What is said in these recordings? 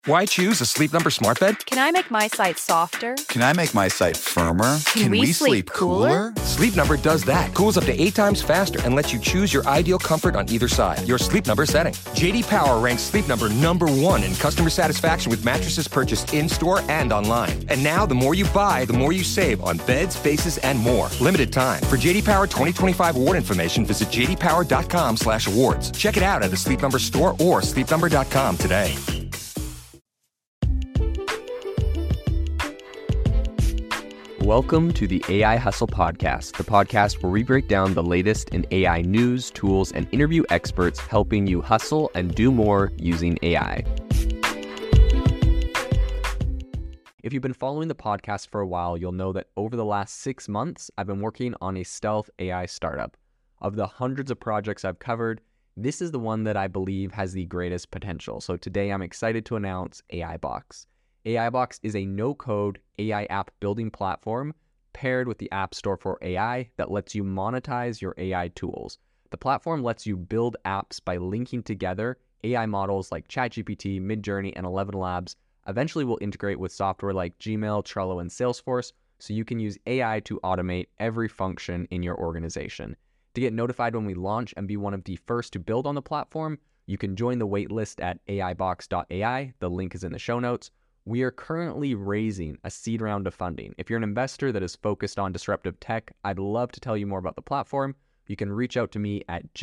Why choose a Sleep Number smart bed? Can I make my site softer? Can I make my site firmer? Can we sleep cooler? Sleep Number does that. Cools up to 8 times faster and lets you choose your ideal comfort on either side. Your Sleep Number setting. JD Power ranks Sleep Number #1 in customer satisfaction with mattresses purchased in-store and online. And now, the more you buy, the more you save on beds, bases, and more. Limited time. For JD Power 2025 award information, visit jdpower.com/awards. Check it out at a Sleep Number store or sleepnumber.com today. Welcome to the AI Hustle Podcast, the podcast where we break down the latest in AI news, tools, and interview experts helping you hustle and do more using AI. If you've been following the podcast for a while, you'll know that over the last 6 months, I've been working on a stealth AI startup. Of the hundreds of projects I've covered, this is the one that I believe has the greatest potential. So today I'm excited to announce AIBox. AIBox is a no-code AI app building platform paired with the App Store for AI that lets you monetize your AI tools. The platform lets you build apps by linking together AI models like ChatGPT, Midjourney, and ElevenLabs. Eventually will integrate with software like Gmail, Trello, and Salesforce, so you can use AI to automate every function in your organization. To get notified when we launch and be one of the first to build on the platform, you can join the waitlist at aibox.ai. The link is in the show notes. We are currently raising a seed round of funding. If you're an investor that is focused on disruptive tech, I'd love to tell you more about the platform. You can reach out to me at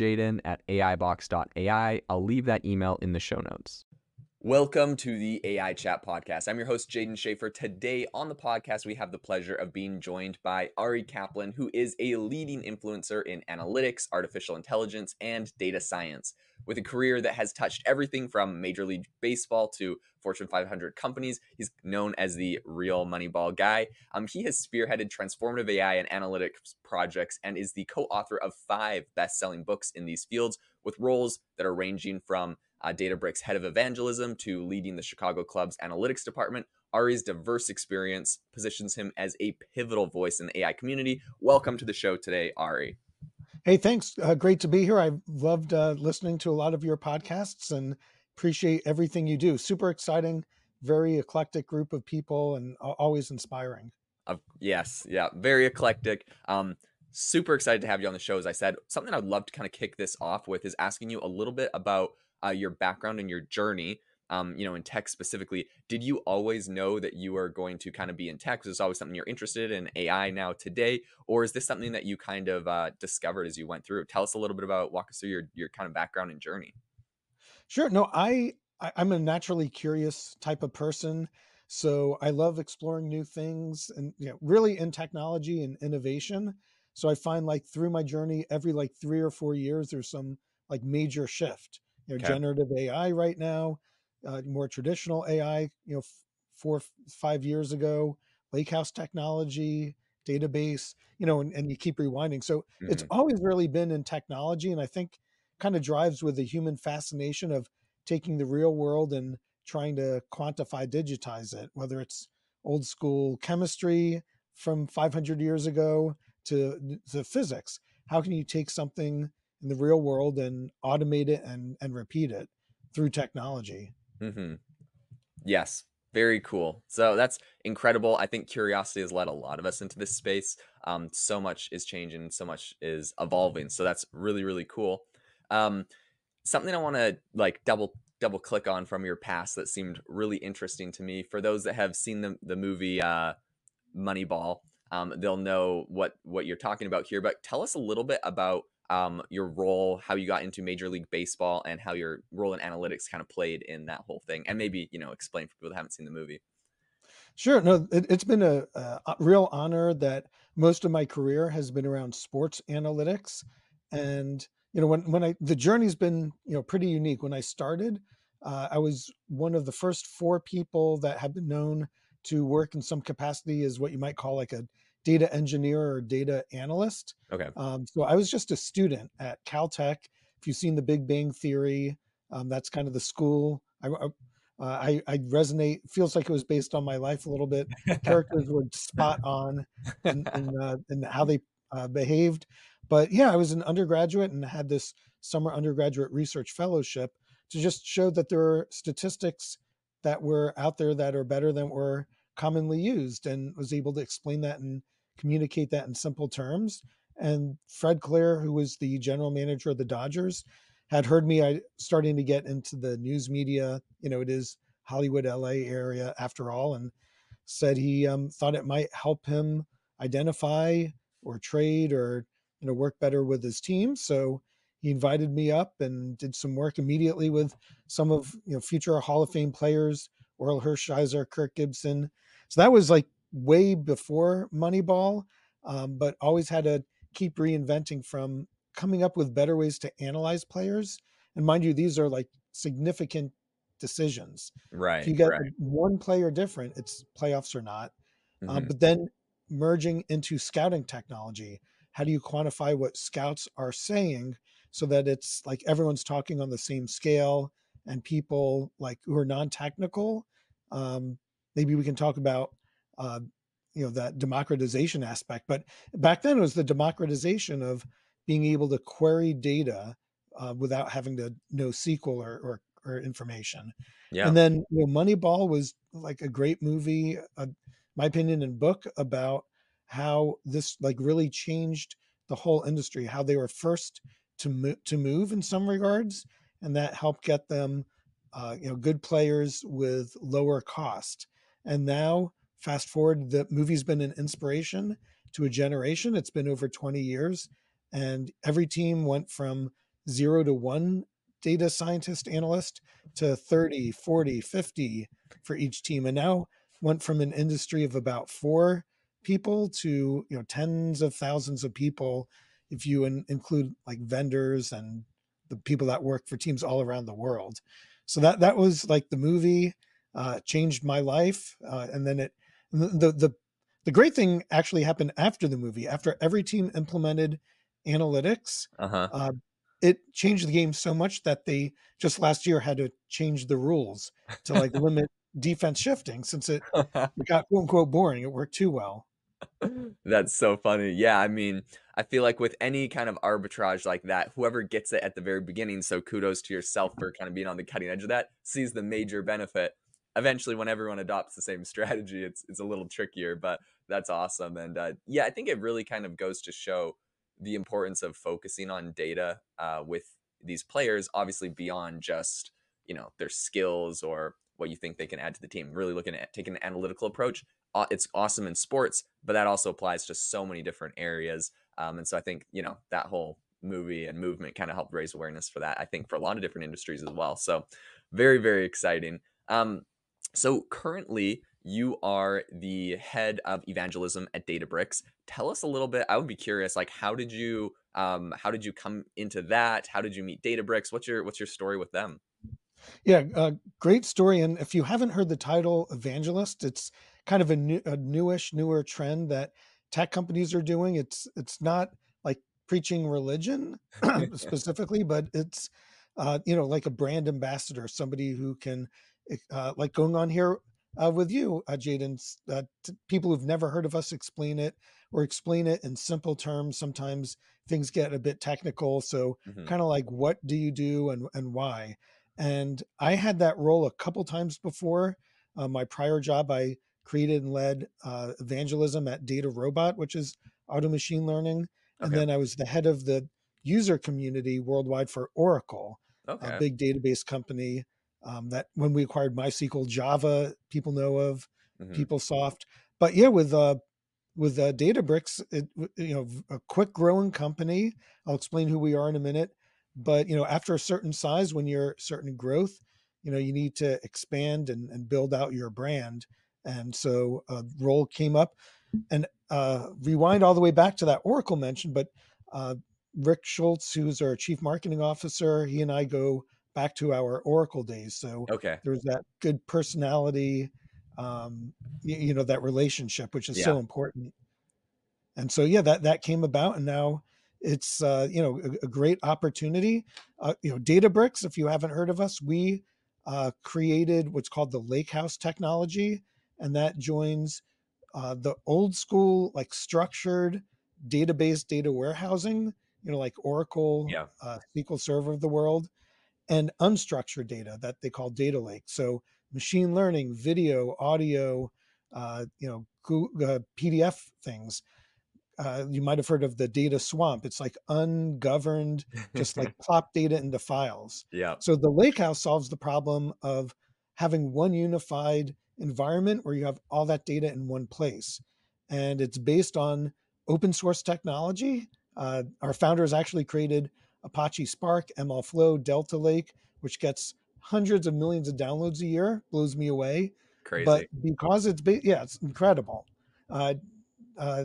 jaden@aibox.ai. I'll leave that email in the show notes. Welcome to the AI Chat Podcast. I'm your host, Jaden Schaefer. Today on the podcast, we have the pleasure of being joined by Ari Kaplan, who is a leading influencer in analytics, artificial intelligence, and data science. With a career that has touched everything from Major League Baseball to Fortune 500 companies, he's known as the real Moneyball guy. He has spearheaded transformative AI and analytics projects and is the co-author of 5 best-selling books in these fields, with roles that are ranging from Databricks head of evangelism to leading the Chicago Club's analytics department. Ari's diverse experience positions him as a pivotal voice in the AI community. Welcome to the show today, Ari. Hey, thanks. Great to be here. I've loved listening to a lot of your podcasts and appreciate everything you do. Super exciting, very eclectic group of people and always inspiring. Yes, yeah, very eclectic. Super excited to have you on the show. As I said, something I'd love to kind of kick this off with is asking you a little bit about your background and your journey, in tech specifically. Did you always know that you were going to kind of be in tech? Was this always something you're interested in AI now today? Or is this something that you kind of discovered as you went through? Tell us a little bit about, walk us through your kind of background and journey. Sure. No, I'm a naturally curious type of person. So I love exploring new things and really in technology and innovation. So I find like through my journey, every like 3 or 4 years, there's some like major shift. Okay. Generative AI right now, more traditional AI, 4 5 years ago, lakehouse technology, database, and you keep rewinding. So it's always really been in technology. And I think kind of drives with the human fascination of taking the real world and trying to quantify, digitize it, whether it's old school chemistry from 500 years ago to physics. How can you take something in the real world and automate it and repeat it through technology? Yes, very cool. So that's incredible. I think curiosity has led a lot of us into this space. So much is changing, so much is evolving. So that's really, really cool. Something I want to like double click on from your past that seemed really interesting to me. For those that have seen the movie Moneyball, they'll know what you're talking about here. But tell us a little bit about your role, how you got into Major League Baseball, and how your role in analytics kind of played in that whole thing. And maybe, explain for people that haven't seen the movie. Sure. No, it's been a real honor that most of my career has been around sports analytics. And, the journey's been, pretty unique. When I started, I was one of the first 4 people that have been known to work in some capacity as what you might call like a data engineer or data analyst. Okay. So I was just a student at Caltech. If you've seen The Big Bang Theory, that's kind of the school. I resonate. Feels like it was based on my life a little bit. Characters were spot on in how they behaved. But yeah, I was an undergraduate and had this summer undergraduate research fellowship to just show that there are statistics that were out there that are better than were commonly used, and was able to explain that and communicate that in simple terms. And Fred Clare, who was the general manager of the Dodgers, had heard me starting to get into the news media. It is Hollywood, LA area after all, and said he thought it might help him identify or trade or work better with his team. So he invited me up and did some work immediately with some of future Hall of Fame players, Orel Hershiser, Kirk Gibson. So that was like way before Moneyball, but always had to keep reinventing, from coming up with better ways to analyze players. And mind you, these are like significant decisions. If you Right, get right. one player different, it's playoffs or not. Hmm. But then merging into scouting technology, how do you quantify what scouts are saying so that it's like everyone's talking on the same scale, and people like who are non-technical, um, maybe we can talk about uh, that democratization aspect. But back then it was the democratization of being able to query data without having to know SQL or information. Yeah. And then Moneyball was like a great movie, my opinion, and book about how this like really changed the whole industry, how they were first to move in some regards, and that helped get them good players with lower cost. And now fast forward, the movie's been an inspiration to a generation. It's been over 20 years, and every team went from 0 to 1 data scientist analyst to 30, 40, 50 for each team, and now went from an industry of about 4 people to tens of thousands of people if you include like vendors and the people that work for teams all around the world. So that was like the movie changed my life, and then the great thing actually happened after the movie. After every team implemented analytics, Uh-huh. uh, it changed the game so much that they just last year had to change the rules to like limit defense shifting, since it got quote unquote boring. It worked too well. That's so funny. Yeah, I mean, I feel like with any kind of arbitrage like that, whoever gets it at the very beginning, so kudos to yourself for kind of being on the cutting edge of that, sees the major benefit. Eventually, when everyone adopts the same strategy, it's a little trickier, but that's awesome. And yeah, I think it really kind of goes to show the importance of focusing on data with these players, obviously beyond just, their skills or what you think they can add to the team. Really looking at taking an analytical approach. It's awesome in sports, but that also applies to so many different areas. And so I think, that whole movie and movement kind of helped raise awareness for that, I think, for a lot of different industries as well. So very, very exciting. So currently you are the head of evangelism at Databricks. Tell us a little bit. I would be curious, like, how did you come into that? How did you meet Databricks? What's your story with them? Yeah, great story. And if you haven't heard the title evangelist, it's kind of a newer trend that tech companies are doing. It's not like preaching religion specifically, but it's like a brand ambassador, somebody who can like going on here with you, Jaden. People who've never heard of us explain it, or explain it in simple terms. Sometimes things get a bit technical, so Hmm. kind of like, what do you do and why? And I had that role a couple times before. My prior job, I created and led evangelism at Data Robot, which is auto machine learning. And Okay. then I was the head of the user community worldwide for Oracle, a Okay. big database company that when we acquired MySQL, Java, people know of, Hmm. PeopleSoft. But yeah, with Databricks, a quick growing company. I'll explain who we are in a minute. But after a certain size, when you're certain growth, you need to expand and build out your brand. And so a role came up, and rewind all the way back to that Oracle mention. But uh, Rick Schultz, who's our chief marketing officer, he and I go back to our Oracle days. So Okay. there was that good personality, that relationship, which is Yeah. so important. And so yeah, that came about, and now it's a great opportunity. Databricks, if you haven't heard of us, we created what's called the Lakehouse technology, and that joins the old school like structured database data warehousing, like Oracle, Yeah. SQL Server of the world, and unstructured data that they call data lake. So machine learning, video, audio, PDF things. You might have heard of the data swamp. It's like ungoverned, just like plop data into files. Yeah. So the Lakehouse solves the problem of having one unified environment where you have all that data in one place. And it's based on open source technology. Our founders actually created Apache Spark, MLflow, Delta Lake, which gets hundreds of millions of downloads a year. Blows me away. But Crazy. because it's incredible. Uh, uh,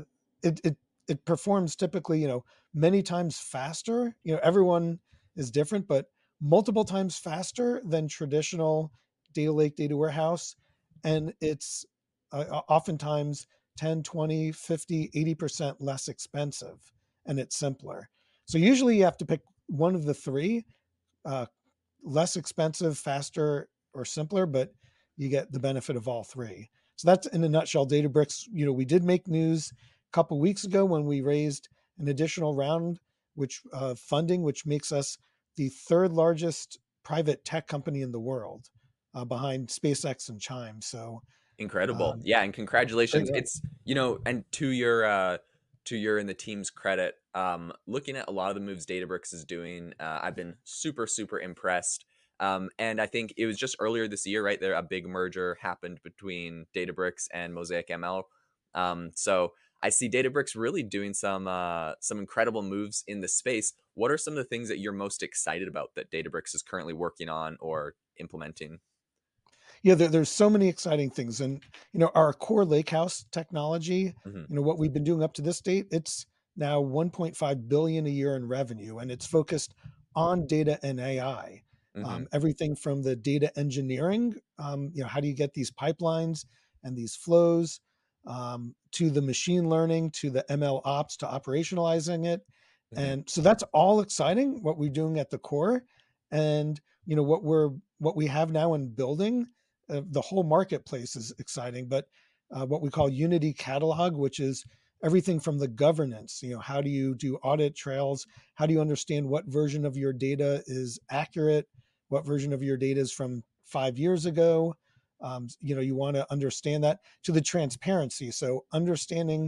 it performs typically, many times faster. Everyone is different, but multiple times faster than traditional data lake, data warehouse. And it's oftentimes 10, 20, 50, 80% less expensive, and it's simpler. So usually you have to pick one of the three, uh, less expensive, faster, or simpler, but you get the benefit of all three. So that's in a nutshell, Databricks. We did make news a couple weeks ago when we raised an additional round, which funding, which makes us the third largest private tech company in the world, behind SpaceX and Chime. So Incredible. Yeah, and congratulations. yeah. It's, and to your and the team's credit, looking at a lot of the moves Databricks is doing, I've been super, super impressed. And I think it was just earlier this year, right there, a big merger happened between Databricks and Mosaic ML. So I see Databricks really doing some incredible moves in the space. What are some of the things that you're most excited about that Databricks is currently working on or implementing? Yeah, there's so many exciting things. And, our core Lakehouse technology, Hmm. what we've been doing up to this date, it's now 1.5 billion a year in revenue, and it's focused on data and AI. Hmm. Everything from the data engineering, how do you get these pipelines and these flows, to the machine learning, to the ML ops, to operationalizing it. Hmm. And so that's all exciting, what we're doing at the core. And, what we have now in building, the whole marketplace is exciting, but what we call Unity Catalog, which is everything from the governance, how do you do audit trails? How do you understand what version of your data is accurate? What version of your data is from 5 years ago? You want to understand that, to the transparency. So understanding,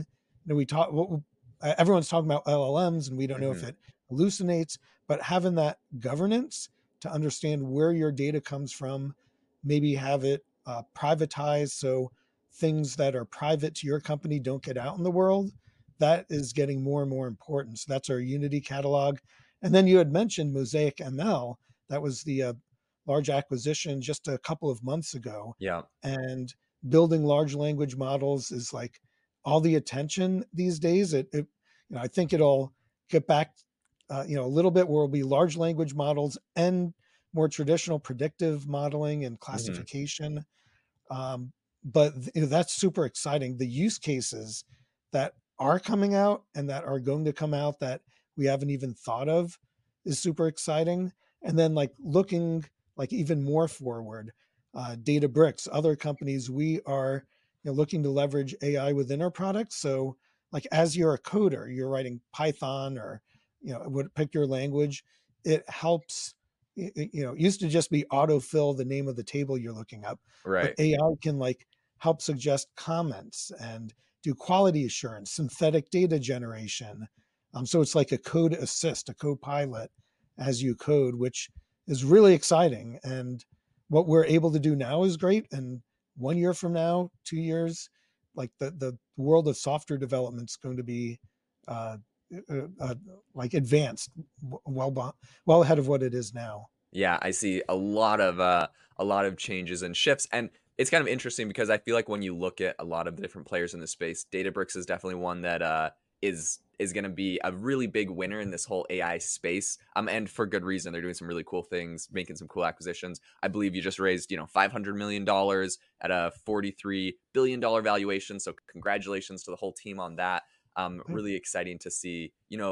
everyone's talking about LLMs and we don't know if Hmm. it hallucinates, but having that governance to understand where your data comes from, maybe have it privatized so things that are private to your company don't get out in the world. That is getting more and more important. So that's our Unity catalog. And then you had mentioned Mosaic ML. That was the large acquisition just a couple of months ago. Yeah. And building large language models is like all the attention these days. I think it'll get back, a little bit where it'll be large language models and more traditional predictive modeling and Hmm. classification. But that's super exciting. The use cases that are coming out and that are going to come out that we haven't even thought of is super exciting. And then like looking like even more forward, Databricks, other companies, we are looking to leverage AI within our products. So like as you're a coder, you're writing Python or pick your language, it helps. It used to just be autofill the name of the table you're looking up, but Right. AI can like help suggest comments and do quality assurance, synthetic data generation. So it's like a code assist, a co-pilot as you code, which is really exciting. And what we're able to do now is great. And 1 year from now, 2 years, like the world of software development is going to be uh, like advanced, well ahead of what it is now. Yeah, I see a lot of changes and shifts, and it's kind of interesting because I feel like when you look at a lot of the different players in the space, Databricks is definitely one that is going to be a really big winner in this whole AI space. And for good reason. They're doing some really cool things, making some cool acquisitions. I believe you just raised, $500 million at a $43 billion valuation. So congratulations to the whole team on that. Really exciting to see,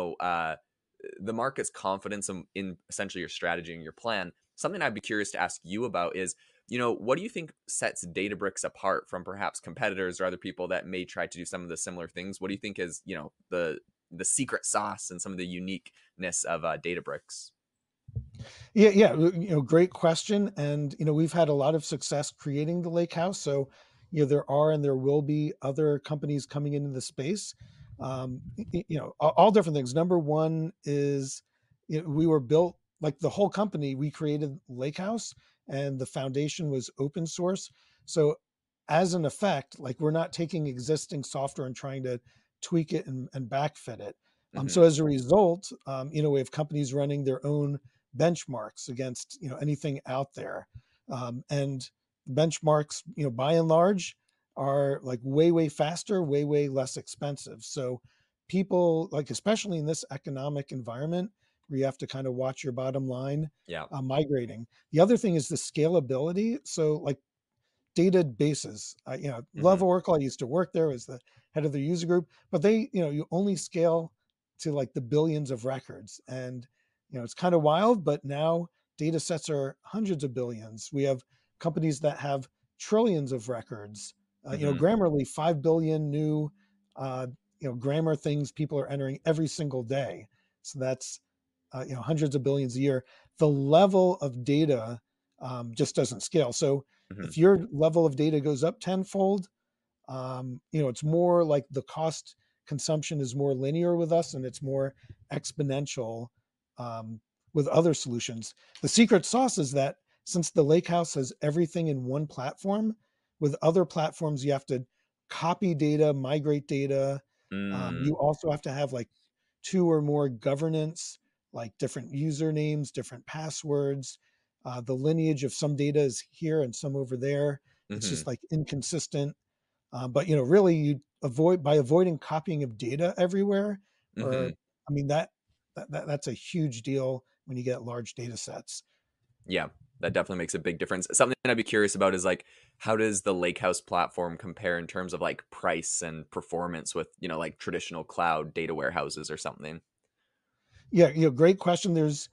the market's confidence in essentially your strategy and your plan. Something I'd be curious to ask you about is, what do you think sets Databricks apart from perhaps competitors or other people that may try to do some of the similar things? What do you think is, the secret sauce and some of the uniqueness of Databricks? Yeah, great question. And, we've had a lot of success creating the lake house. So, there are and there will be other companies coming into the space. All different things. Number one is, we were built like the whole company, we created Lake House and the foundation was open source. So, as an effect, like we're not taking existing software and trying to tweak it and backfit it. Hmm. So as a result, we have companies running their own benchmarks against anything out there, and benchmarks by and large are like way faster, way less expensive. So people like, especially in this economic environment where you have to kind of watch your bottom line, Yeah. migrating. The other thing is the scalability. So like databases, love Hmm. Oracle. I used to work there as the head of the user group, but they, you only scale to like the billions of records. And, it's kind of wild, but now data sets are hundreds of billions. We have companies that have trillions of records. Hmm. Grammarly, 5 billion new, uh, grammar things people are entering every single day. So that's, hundreds of billions a year. The level of data just doesn't scale. So Hmm. if your level of data goes up tenfold, it's more like the cost consumption is more linear with us and it's more exponential um, with other solutions. The secret sauce is that since the Lakehouse has everything in one platform, with other platforms, you have to copy data, migrate data. You Mm. also have to have like two or more governance, like different usernames, different passwords. The lineage of some data is here and some over there. It's Hmm. just like inconsistent. But really, you avoid by avoiding copying of data everywhere, or Hmm. I mean that's a huge deal when you get large data sets. Yeah, that definitely makes a big difference. Something I'd be curious about is like, how does the Lakehouse platform compare in terms of like price and performance with, like traditional cloud data warehouses or something? Yeah, great question. There's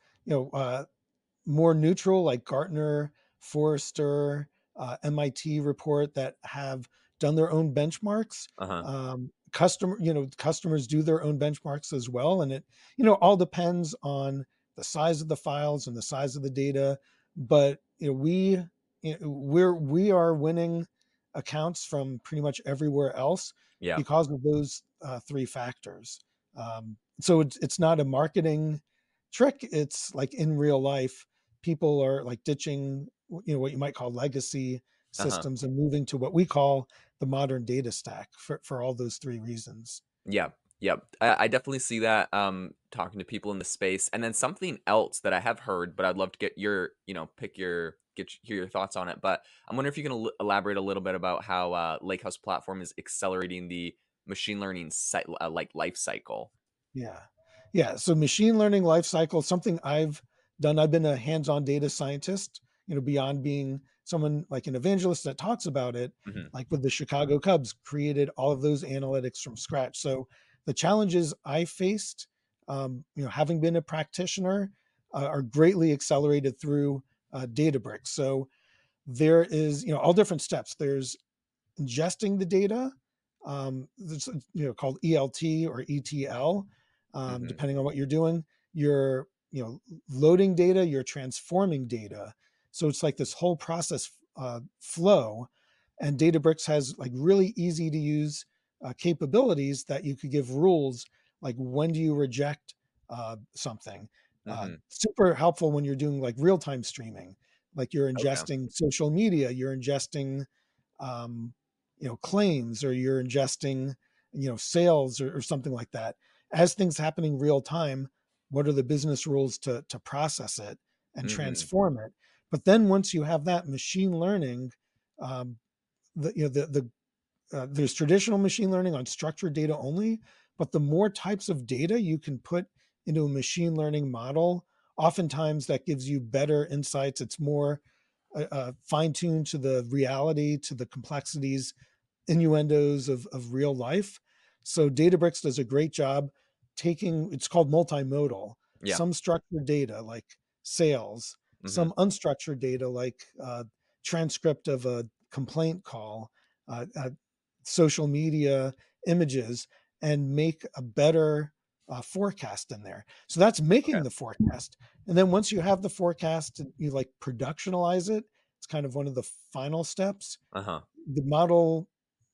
more neutral like Gartner, Forrester, MIT report that have done their own benchmarks. Uh-huh. Customers do their own benchmarks as well, and it all depends on the size of the files and the size of the data. But we are winning accounts from pretty much everywhere else Yeah. because of those three factors. So it's not a marketing trick. It's like in real life people are like ditching what you might call legacy Uh-huh. systems and moving to what we call the modern data stack for all those three reasons. Yeah. Yep. I definitely see that talking to people in the space. And then something else that I have heard, but I'd love to get your, hear your thoughts on it. But I'm wondering if you can elaborate a little bit about how Lakehouse platform is accelerating the machine learning like life cycle. Yeah, yeah, so machine learning lifecycle, something I've done. I've been a hands-on data scientist, beyond being someone like an evangelist that talks about it, Hmm. like with the Chicago Cubs, created all of those analytics from scratch. So the challenges I faced, having been a practitioner, are greatly accelerated through Databricks. So there is, all different steps. There's ingesting the data, that's, called ELT or ETL, Hmm. depending on what you're doing. You're loading data, you're transforming data. So it's like this whole process flow. And Databricks has like really easy to use capabilities that you could give rules like when do you reject something. Hmm. Super helpful when you're doing like real time streaming, like you're Okay. ingesting social media, you're ingesting um, claims, or you're ingesting sales, or something like that. As things happening real time, what are the business rules to process it and Hmm. transform it? But then once you have that machine learning, um, there's traditional machine learning on structured data only, but the more types of data you can put into a machine learning model, oftentimes that gives you better insights. It's more fine tuned to the reality, to the complexities, innuendos of real life. So Databricks does a great job taking, it's called multimodal, Yeah. some structured data like sales, Hmm. some unstructured data like transcript of a complaint call, social media images, and make a better forecast in there. So that's Okay. making the forecast. And then once you have the forecast, you like productionalize it. It's kind of one of the final steps. Uh-huh. The model,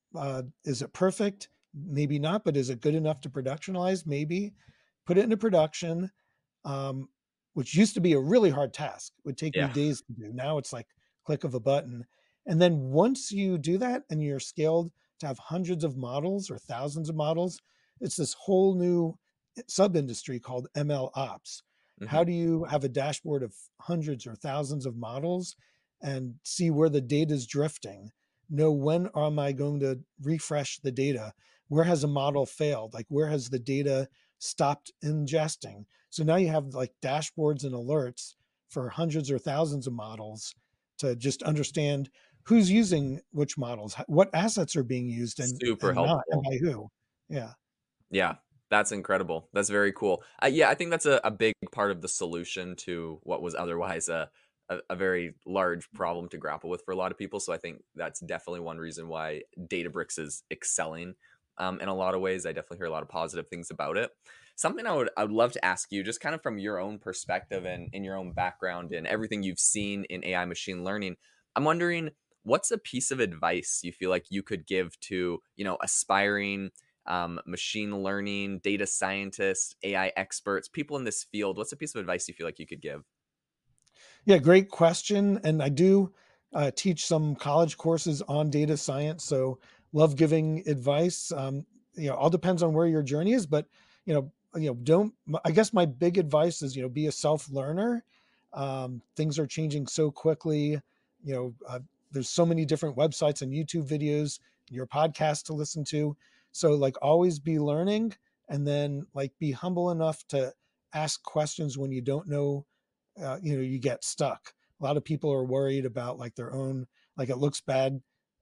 is it perfect? Maybe not, but is it good enough to productionalize? Maybe. Put it into production, um, which used to be a really hard task. It would take me Yeah. days to do. Now it's like click of a button. And then once you do that and you're scaled to have hundreds of models or thousands of models, it's this whole new sub industry called ML ops. How Hmm. do you have a dashboard of hundreds or thousands of models and see where the data is drifting? Know when am I going to refresh the data? Where has a model failed? Like where has the data stopped ingesting? So now you have like dashboards and alerts for hundreds or thousands of models to just understand who's using which models, what assets are being used Super and not, and helpful. by who. Yeah. Yeah, that's incredible. That's very cool. Yeah, I think that's a big part of the solution to what was otherwise a very large problem to grapple with for a lot of people. So I think that's definitely one reason why Databricks is excelling in a lot of ways. I definitely hear a lot of positive things about it. Something I would love to ask you, just kind of from your own perspective and in your own background and everything you've seen in AI machine learning. I'm wondering, what's a piece of advice you feel like you could give to, aspiring machine learning, data scientists, AI experts, people in this field? What's a piece of advice you feel like you could give? Yeah, great question. And I do teach some college courses on data science. So love giving advice. All depends on where your journey is, but don't. I guess my big advice is be a self learner. Things are changing so quickly. You know, there's so many different websites and YouTube videos, your podcast to listen to. So like always be learning, and then like be humble enough to ask questions when you don't know, you get stuck. A lot of people are worried about like their own, like it looks bad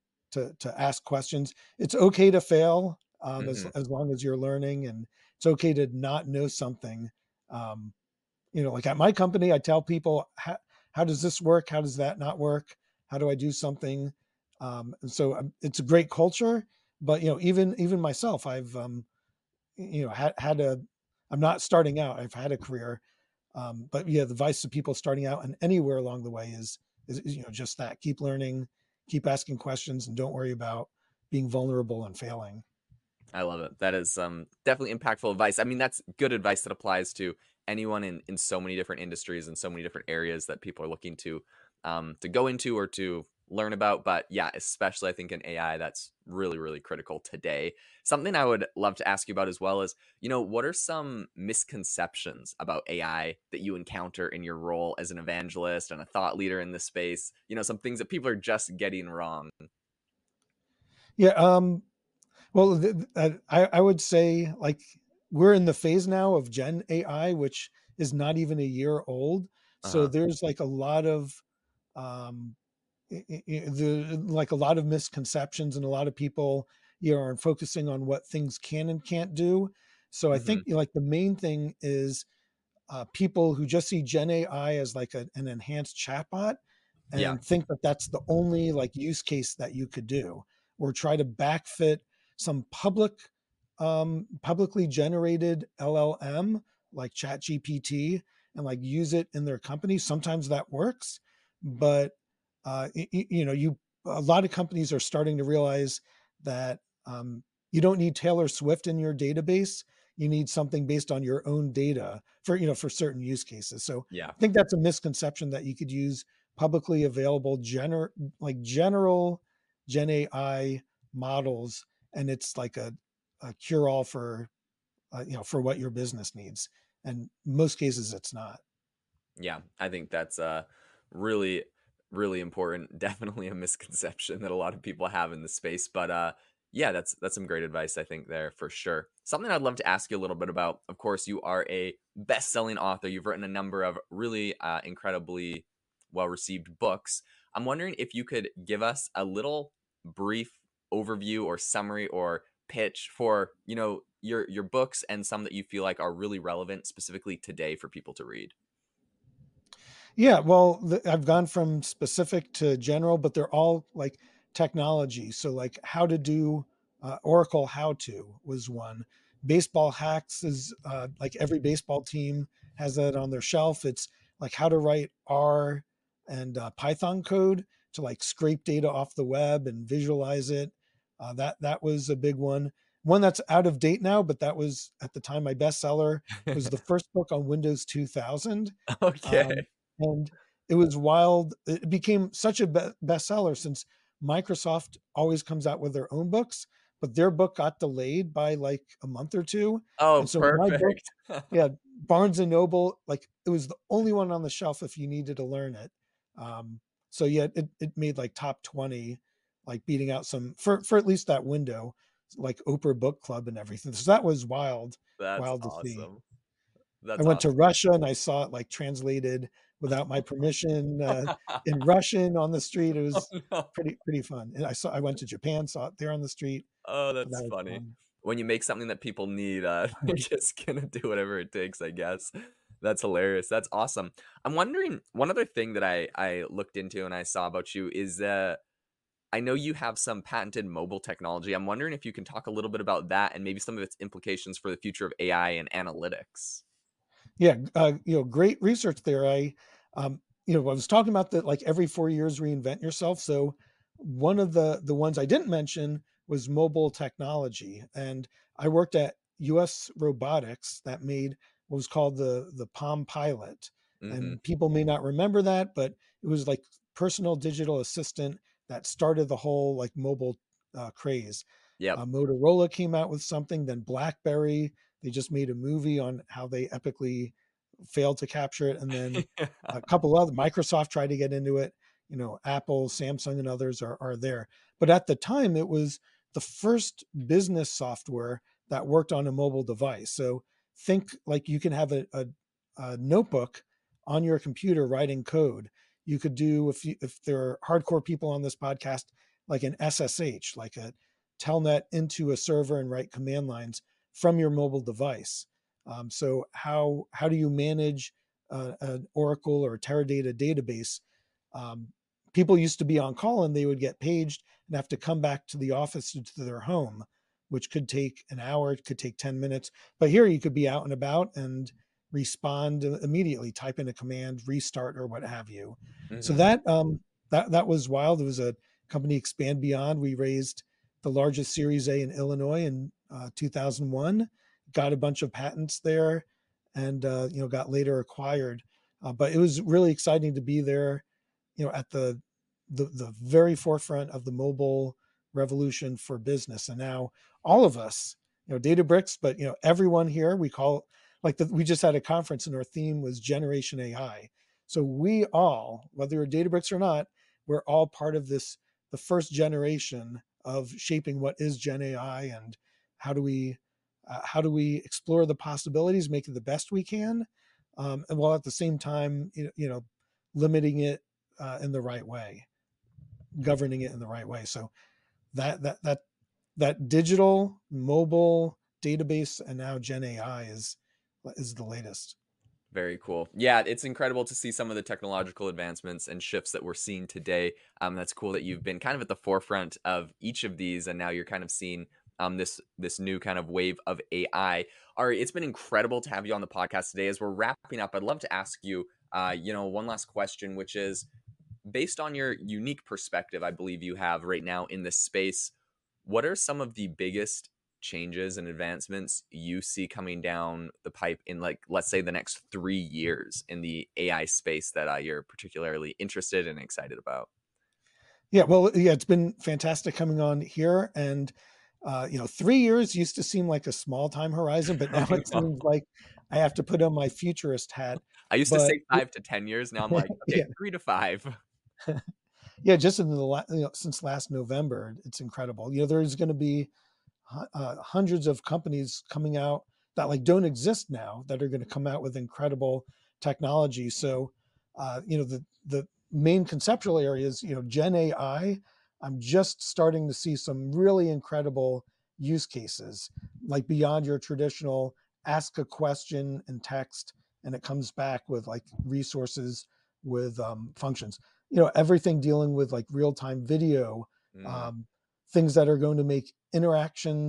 to ask questions. It's okay to fail, Hmm. as long as you're learning, and it's okay to not know something. Um, like at my company, I tell people how does this work? How does that not work? How do I do something? And so it's a great culture, but even myself, I've had a. I'm not starting out. I've had a career, but yeah, the advice to people starting out and anywhere along the way is just that: keep learning, keep asking questions, and don't worry about being vulnerable and failing. I love it. That is definitely impactful advice. I mean, that's good advice that applies to anyone in so many different industries and so many different areas that people are looking to go into or to learn about. But yeah, especially I think in AI, that's really, really critical today. Something I would love to ask you about as well is, what are some misconceptions about AI that you encounter in your role as an evangelist and a thought leader in this space? Some things that people are just getting wrong. Yeah. Well, I would say like we're in the phase now of Gen AI, which is not even a year old. So Uh-huh. there's like a lot of um, like a lot of misconceptions, and a lot of people are focusing on what things can and can't do. So I think Hmm. like the main thing is people who just see Gen AI as like an enhanced chatbot Yeah. and think that that's the only like use case that you could do, or try to backfit some publicly generated LLM like ChatGPT and like use it in their company. Sometimes that works, but you a lot of companies are starting to realize that you don't need Taylor Swift in your database. You need something based on your own data for certain use cases. So Yeah. I think that's a misconception that you could use publicly available general Gen AI models, and it's like a cure all for for what your business needs. And most cases, it's not. Yeah, I think that's really, really important. Definitely a misconception that a lot of people have in the space. But yeah, that's some great advice I think there for sure. Something I'd love to ask you a little bit about. Of course, you are a best-selling author. You've written a number of really incredibly well-received books. I'm wondering if you could give us a little brief overview or summary or pitch for your books and some that you feel like are really relevant specifically today for people to read. Yeah, well, I've gone from specific to general, but they're all like technology. So, like how to do Oracle How To was one. Baseball Hacks is like every baseball team has that on their shelf. It's like how to write R and Python code to like scrape data off the web and visualize it. That was a big one. One that's out of date now, but that was at the time my bestseller. Was the first book on Windows 2000, Okay. and it was wild. It became such a bestseller since Microsoft always comes out with their own books, but their book got delayed by like a month or two, Oh, and so my book, perfect. yeah, Barnes and Noble, like it was the only one on the shelf if you needed to learn it. So yeah, it made like top 20, like beating out some for at least that window, like Oprah Book Club and everything. So that was wild, That's wild to see. awesome. I That's went to awesome. Russia and I saw it like translated without my permission in Russian on the street. It Oh, was no. pretty fun. And I went to Japan, saw it there on the street. Oh, So that that's was funny. fun. When you make something that people need, they're just gonna do whatever it takes, I guess. That's hilarious. That's awesome. I'm wondering, one other thing that I looked into and I saw about you is I know you have some patented mobile technology. I'm wondering if you can talk a little bit about that and maybe some of its implications for the future of AI and analytics. Yeah, great research there. I was talking about that like every 4 years reinvent yourself. So one of the ones I didn't mention was mobile technology, and I worked at U.S. Robotics that made what was called the Palm Pilot, Mm-hmm. and people may not remember that, but it was like personal digital assistant that started the whole like mobile craze. Yep. Motorola came out with something, then BlackBerry. They just made a movie on how they epically failed to capture it, and then a couple other Microsoft tried to get into it. Apple, Samsung, and others are there. But at the time, it was the first business software that worked on a mobile device. So think like you can have a notebook on your computer writing code. You could do if there are hardcore people on this podcast, like an SSH, like a telnet into a server and write command lines from your mobile device. So how do you manage an Oracle or Teradata database? People used to be on call and they would get paged and have to come back to the office to their home, which could take an hour, it could take 10 minutes. But here you could be out and about and respond immediately, type in a command, restart, or what have you. So Mm-hmm. that was wild. It was a company, Expand Beyond. We raised the largest Series A in Illinois in 2001, got a bunch of patents there, and got later acquired. But it was really exciting to be there, at the very forefront of the mobile revolution for business. And now all of us, Databricks, but everyone here, we call like we just had a conference and our theme was Generation AI. So we all, whether you're Databricks or not, we're all part of this, the first generation of shaping what is Gen AI and how do we explore the possibilities, make it the best we can, and while at the same time, limiting it in the right way, governing it in the right way. So that digital mobile database and now Gen AI is the latest. Very cool. Yeah, it's incredible to see some of the technological advancements and shifts that we're seeing today. That's cool that you've been kind of at the forefront of each of these, and now you're kind of seeing this new kind of wave of AI. Ari, it's been incredible to have you on the podcast today. As we're wrapping up, I'd love to ask you, one last question, which is based on your unique perspective, I believe you have right now in this space. What are some of the biggest changes and advancements you see coming down the pipe in, like, let's say the next 3 years in the AI space that you're particularly interested and excited about? Yeah, well, yeah, it's been fantastic coming on here. And 3 years used to seem like a small time horizon, but now I it know. seems like I have to put on my futurist hat. I used to But say 5 to 10 years. Now I'm like, okay, yeah, 3 to 5. yeah, just in since last November, it's incredible. There's going to be hundreds of companies coming out that like don't exist now that are going to come out with incredible technology. So, the main conceptual areas, Gen AI, I'm just starting to see some really incredible use cases, like beyond your traditional ask a question in text and it comes back with like resources with functions. Everything dealing with like real time video, Mm, um, things that are going to make interactions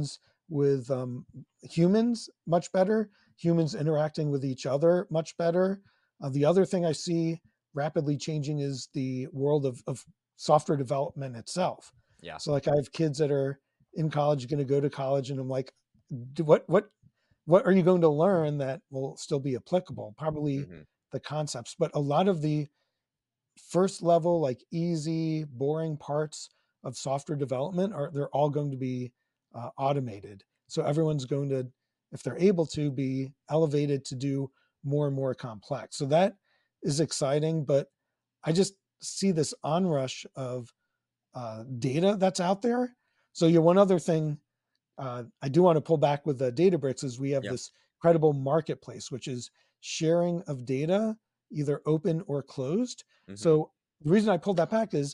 with humans much better, humans interacting with each other much better. The other thing I see rapidly changing is the world of software development itself. Yeah. So like I have kids that are in college, going to go to college, and I'm like, what are you going to learn that will still be applicable? Probably the concepts, but a lot of the first level, like easy, boring parts of software development they're all going to be automated. So everyone's going to, if they're able to, be elevated to do more and more complex. So that is exciting, but I just see this onrush of data that's out there. So one other thing I do want to pull back with the Databricks is we have this incredible marketplace, which is sharing of data, either open or closed. So the reason I pulled that back is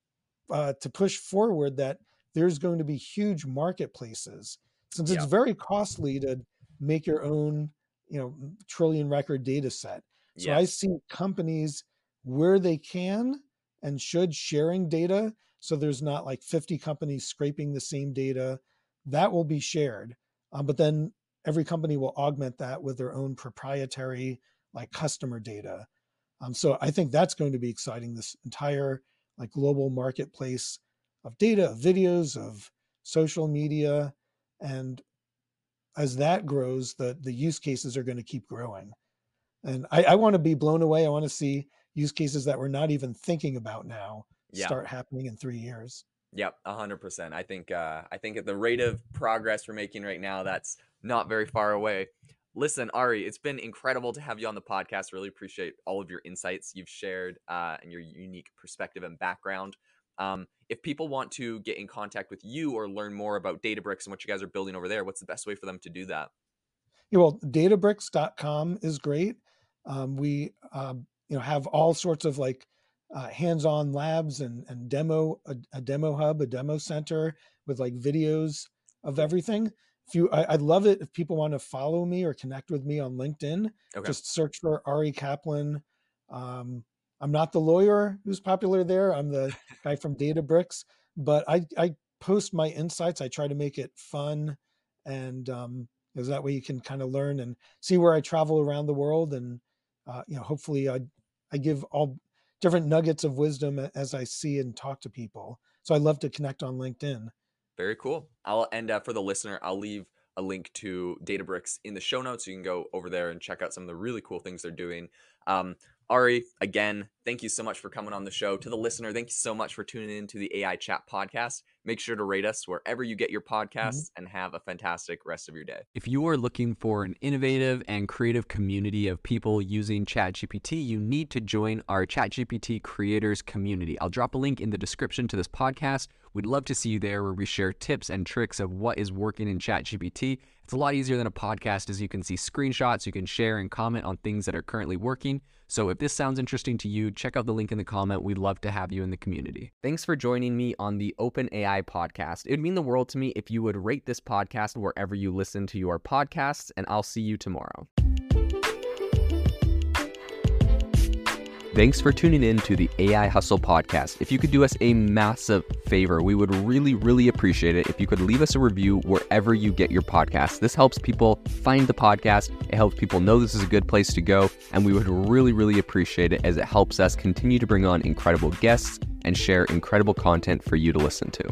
to push forward that there's going to be huge marketplaces, since it's very costly to make your own, trillion record data set. So I see companies where they can and should sharing data. So there's not like 50 companies scraping the same data. That will be shared. But then every company will augment that with their own proprietary like customer data. So I think that's going to be exciting, this entire like global marketplace of data, of videos, of social media. And as that grows, the use cases are going to keep growing. And I want to be blown away. I want to see use cases that we're not even thinking about now start happening in 3 years. Yep, 100%. I think at the rate of progress we're making right now, that's not very far away. Listen, Ari, it's been incredible to have you on the podcast. Really appreciate all of your insights you've shared and your unique perspective and background. If people want to get in contact with you or learn more about Databricks and what you guys are building over there, what's the best way for them to do that? Yeah, well, Databricks.com is great. We have all sorts of like hands-on labs and a demo hub, a demo center with like videos of everything. I'd love it if people want to follow me or connect with me on LinkedIn. Just search for Ari Kaplan. I'm not the lawyer who's popular there. I'm the guy from Databricks, but I post my insights. I try to make it fun, and because that way you can kind of learn and see where I travel around the world, and hopefully I give all different nuggets of wisdom as I see and talk to people. So I love to connect on LinkedIn. Very cool. For the listener, I'll leave a link to Databricks in the show notes. You can go over there and check out some of the really cool things they're doing. Ari, again, thank you so much for coming on the show. To the listener, thank you so much for tuning in to the AI Chat podcast. Make sure to rate us wherever you get your podcasts and have a fantastic rest of your day. If you are looking for an innovative and creative community of people using ChatGPT, you need to join our ChatGPT creators community. I'll drop a link in the description to this podcast. We'd love to see you there, where we share tips and tricks of what is working in ChatGPT. It's a lot easier than a podcast, as you can see screenshots, you can share and comment on things that are currently working. So if this sounds interesting to you, check out the link in the comment. We'd love to have you in the community. Thanks for joining me on the OpenAI podcast. It would mean the world to me if you would rate this podcast wherever you listen to your podcasts, and I'll see you tomorrow. Thanks for tuning in to the AI Hustle podcast. If you could do us a massive favor, we would really, really appreciate it if you could leave us a review wherever you get your podcasts. This helps people find the podcast. It helps people know this is a good place to go. And we would really, really appreciate it, as it helps us continue to bring on incredible guests and share incredible content for you to listen to.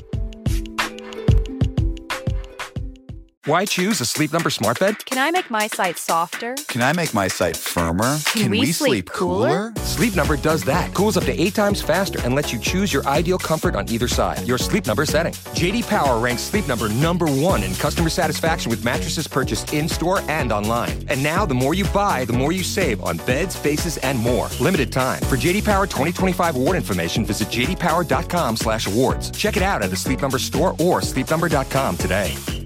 Why choose a Sleep Number smart bed? Can I make my site softer? Can I make my site firmer? Can we sleep cooler? Sleep Number does that. Cools up to 8 times faster and lets you choose your ideal comfort on either side. Your Sleep Number setting. JD Power ranks Sleep Number #1 in customer satisfaction with mattresses purchased in-store and online. And now, the more you buy, the more you save on beds, bases, and more. Limited time. For JD Power 2025 award information, visit jdpower.com/awards. Check it out at the Sleep Number store or sleepnumber.com today.